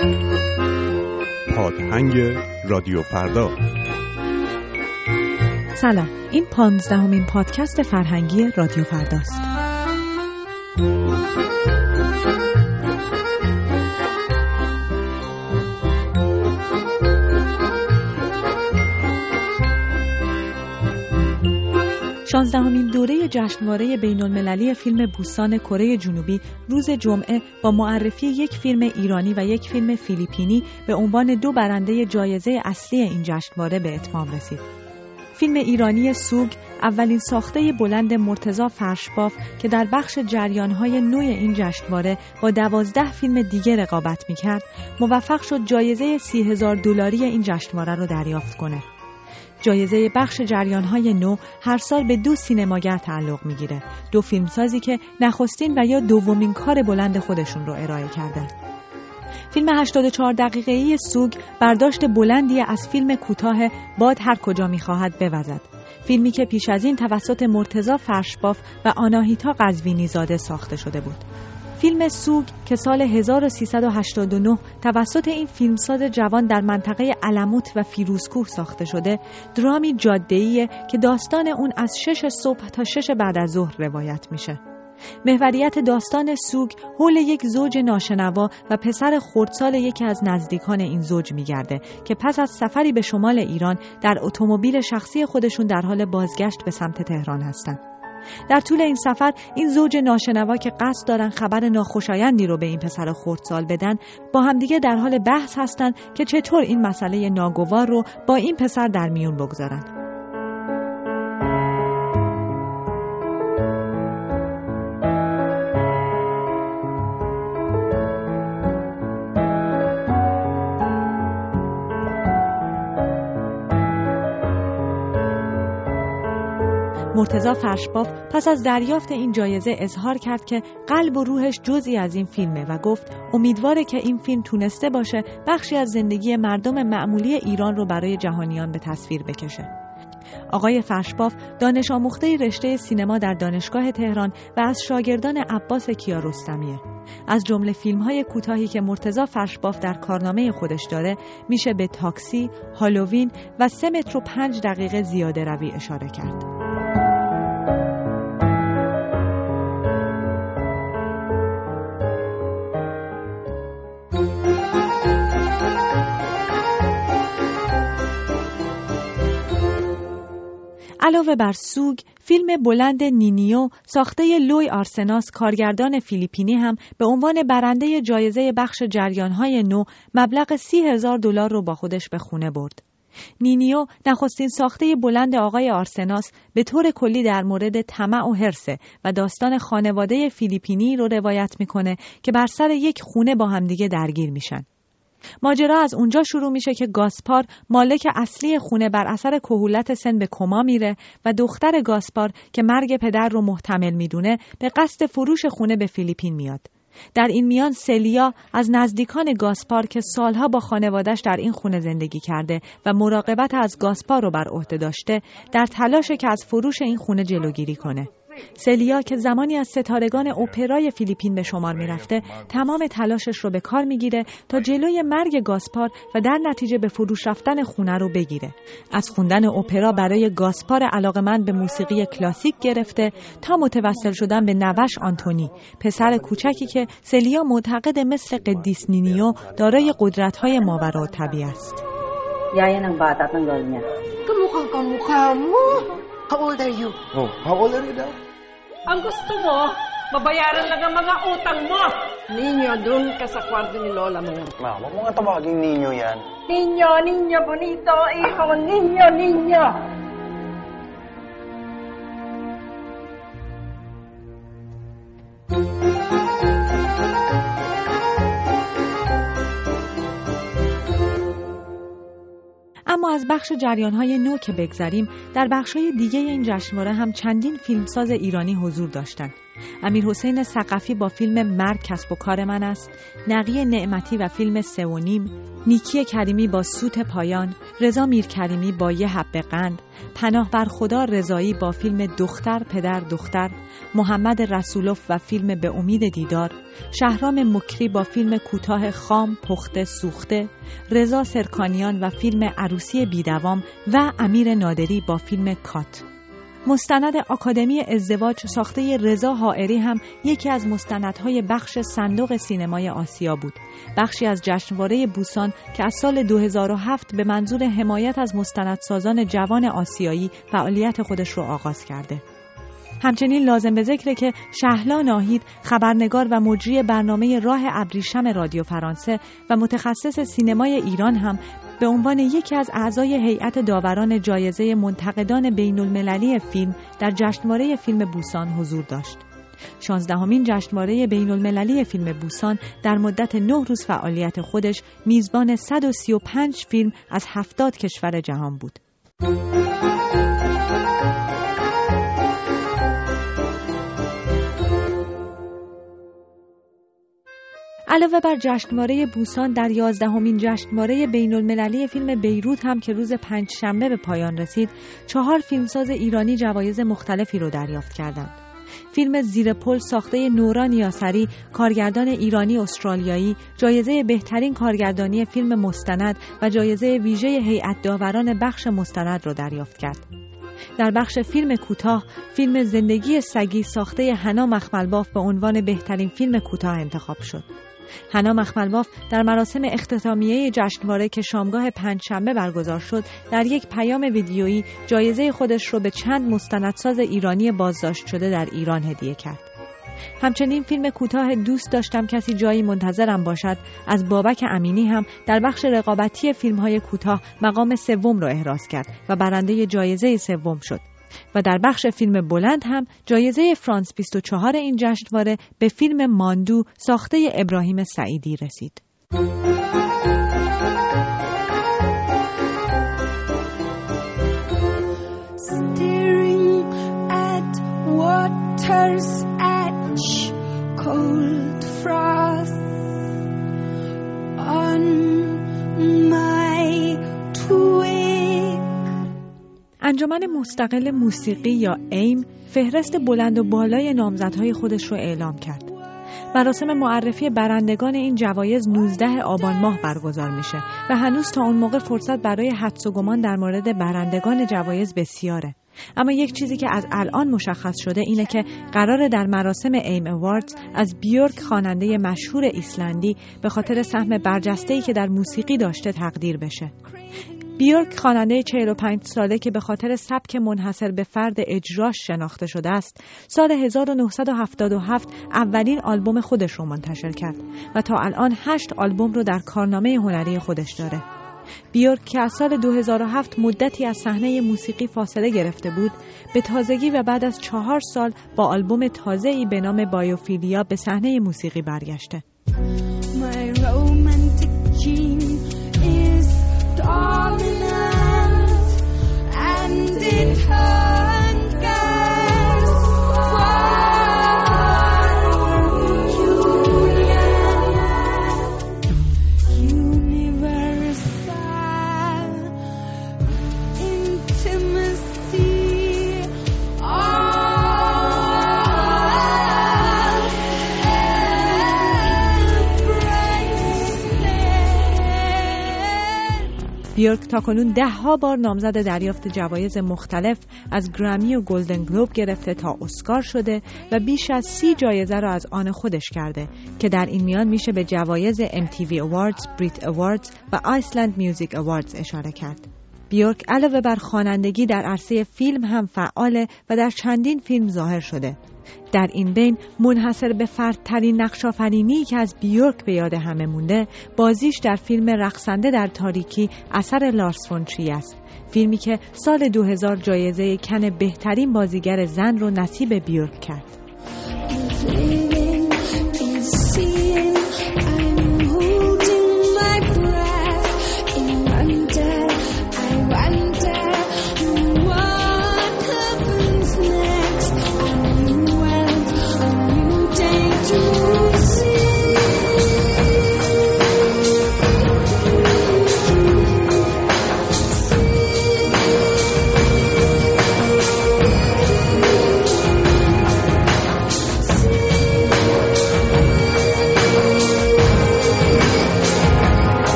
پادهنگ رادیو فردا. سلام، این 15مین پادکست فرهنگی رادیو فرداست. شانزدهمین دوره جشنواره بین‌المللی فیلم بوستان کره جنوبی روز جمعه با معرفی یک فیلم ایرانی و یک فیلم فیلیپینی به عنوان دو برنده جایزه اصلی این جشنواره به اتمام رسید. فیلم ایرانی سوگ، اولین ساخته بلند مرتضی فرشباف که در بخش جریان‌های نو این جشنواره با 12 فیلم دیگه رقابت می‌کرد، موفق شد جایزه $30,000 این جشنواره رو دریافت کنه. جایزه بخش جریان‌های نو هر سال به 2 سینماگر تعلق می‌گیره، 2 فیلمسازی که نخستین و یا دومین کار بلند خودشون رو ارائه کردن. فیلم 84 دقیقه‌ای سوگ برداشت بلندی از فیلم کوتاه باد هر کجا می‌خواهد بوزد، فیلمی که پیش از این توسط مرتضی فرشباف و آناهیتا قزوینی زاده ساخته شده بود. فیلم سوگ که سال 1389 توسط این فیلمساز جوان در منطقه علموت و فیروزکوه ساخته شده، درامی جاده‌ایه که داستان اون از 6 صبح تا 6 بعد از ظهر روایت میشه. محوریت داستان سوگ حول یک زوج ناشنوا و پسر خردسال یکی از نزدیکان این زوج میگرده که پس از سفری به شمال ایران در اتومبیل شخصی خودشون در حال بازگشت به سمت تهران هستن. در طول این سفر این زوج ناشنوا که قصد دارن خبر ناخوشایندی رو به این پسر خردسال بدن، با همدیگه در حال بحث هستن که چطور این مسئله ناگوار رو با این پسر در میون بگذارن. مرتضی فرشباف پس از دریافت این جایزه اظهار کرد که قلب و روحش جزئی از این فیلمه و گفت امیدواره که این فیلم تونسته باشه بخشی از زندگی مردم معمولی ایران رو برای جهانیان به تصویر بکشه. آقای فرشباف دانش آموخته رشته سینما در دانشگاه تهران و از شاگردان عباس کیارستمیه. از جمله فیلم‌های کوتاهی که مرتضی فرشباف در کارنامه خودش داره میشه به تاکسی، هالووین و 3 متر و 5 دقیقه زیاده روی اشاره کرد. علاوه بر سوگ، فیلم بلند نینیو ساخته لوی آرسناس کارگردان فیلیپینی هم به عنوان برنده جایزه بخش جریان‌های نو مبلغ $30,000 رو با خودش به خونه برد. نینیو نخستین ساخته بلند آقای آرسناس به طور کلی در مورد طمع و حرص و داستان خانواده فیلیپینی رو روایت میکنه که بر سر یک خونه با همدیگه درگیر میشن. ماجرا از اونجا شروع میشه که گاسپار مالک اصلی خونه بر اثر کهولت سن به کما میره و دختر گاسپار که مرگ پدر رو محتمل میدونه به قصد فروش خونه به فیلیپین میاد. در این میان سلیا از نزدیکان گاسپار که سالها با خانواده‌اش در این خونه زندگی کرده و مراقبت از گاسپار رو بر عهده داشته، در تلاشه که از فروش این خونه جلوگیری کنه. سلیا که زمانی از ستارگان اپرای فیلیپین به شمار میرفته، تمام تلاشش رو به کار میگیره تا جلوی مرگ گاسپار و در نتیجه به فروش رفتن خونه رو بگیره. از خوندن اپرا برای گاسپار علاقمند به موسیقی کلاسیک گرفته تا متوسل شدن به نوش آنتونی، پسر کوچکی که سلیا معتقد مثل قدیس نینیو دارای قدرت‌های ماورالطبیعه است. Yaya ng bata at ng lol niya. Kamukha mo. How old are you? Oh, how old are you now? Ang gusto mo, babayaran lang ang mga utang mo. Ninyo, dun ka sa kwarto ni Lola mo. Ma, wag mo nga tawaging ninyo yan. Niño bonito, hijo, niño. اما از بخش جریان‌های نو که بگذریم، در بخش‌های دیگه این جشنواره هم چندین فیلمساز ایرانی حضور داشتند. امیرحسین ثقفی با فیلم مرگ کسب و کار من است، نقی نعمتی و فیلم 3.5، نیکی کریمی با سوت پایان، رضا میرکریمی با یه حبه قند، پناه بر خدا رضایی با فیلم دختر پدر دختر، محمد رسولوف و فیلم به امید دیدار، شهرام مکری با فیلم کوتاه خام پخته سوخته، رضا سرکانیان و فیلم عروسی بیدوام و امیر نادری با فیلم کات. مستند آکادمی ازدواج ساخته رضا حائری هم یکی از مستندهای بخش صندوق سینمای آسیا بود. بخشی از جشنواره بوسان که از سال 2007 به منظور حمایت از مستندسازان جوان آسیایی فعالیت خودش رو آغاز کرده. همچنین لازم به ذکره که شهلا ناهید، خبرنگار و مجری برنامه راه ابریشم رادیو فرانسه و متخصص سینمای ایران هم به عنوان یکی از اعضای هیئت داوران جایزه منتقدان بین المللی فیلم در جشنواره فیلم بوسان حضور داشت. 16مین جشنواره بین المللی فیلم بوسان در مدت 9 روز فعالیت خودش میزبان 135 فیلم از 70 کشور جهان بود. علاوه بر جشنواره بوسان، در 11مین جشنواره بین المللی فیلم بیروت هم که روز پنجشنبه به پایان رسید، 4 فیلمساز ایرانی جوایز مختلفی رو دریافت کردند. فیلم زیر پل ساخته نوران یاسری، کارگردان ایرانی استرالیایی، جایزه بهترین کارگردانی فیلم مستند و جایزه ویژه هیئت داوران بخش مستند رو دریافت کرد. در بخش فیلم کوتاه، فیلم زندگی سگی ساخته حنا مخملباف به عنوان بهترین فیلم کوتاه انتخاب شد. حنا مخملباف در مراسم اختتامیه جشنواره که شامگاه پنجشنبه برگزار شد، در یک پیام ویدیویی جایزه خودش رو به چند مستندساز ایرانی بازداشت شده در ایران هدیه کرد. همچنین فیلم کوتاه دوست داشتم کسی جایی منتظرم باشد از بابک امینی هم در بخش رقابتی فیلم‌های کوتاه مقام 3 رو احراز کرد و برنده جایزه 3 شد. و در بخش فیلم بلند هم جایزه فرانس 24 این جشنواره به فیلم ماندو ساخته ابراهیم سعیدی رسید. Staring at water's edge, cold frost on my twig. انجمن مستقل موسیقی یا ایم فهرست بلند و بالای نامزدهای خودش رو اعلام کرد. مراسم معرفی برندگان این جوایز 19 آبان ماه برگزار میشه و هنوز تا اون موقع فرصت برای حدس و گمان در مورد برندگان جوایز بسیاره. اما یک چیزی که از الان مشخص شده اینه که قراره در مراسم ایم اواردز از بیورک خواننده مشهور ایسلندی به خاطر سهم برجسته‌ای که در موسیقی داشته تقدیر بشه. بیورک خواننده 45 ساله که به خاطر سبک منحصر به فرد اجراش شناخته شده است، سال 1977 اولین آلبوم خودش رو منتشر کرد و تا الان 8 آلبوم رو در کارنامه هنری خودش داره. بیورک که از سال 2007 مدتی از صحنه موسیقی فاصله گرفته بود، به تازگی و بعد از 4 سال با آلبوم تازه‌ای به نام بایوفیلیا به صحنه موسیقی برگشته. بیورک تاکنون 10 بار نامزد دریافت جوایز مختلف از گرمی و گلدن گلوب گرفته تا اسکار شده و بیش از 30 جایزه را از آن خودش کرده که در این میان میشه به جوایز MTV Awards، بریت Awards و Iceland Music Awards اشاره کرد. بیورک علاوه بر خوانندگی در عرصه فیلم هم فعاله و در چندین فیلم ظاهر شده. در این بین منحصر به فردترین نقش‌آفرینی که از بیورک به یاد همه مونده، بازیش در فیلم رقصنده در تاریکی اثر لارس فون تریه است. فیلمی که سال 2000 جایزه کن بهترین بازیگر زن رو نصیب بیورک کرد.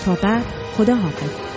تا بعد، خدا حافظ.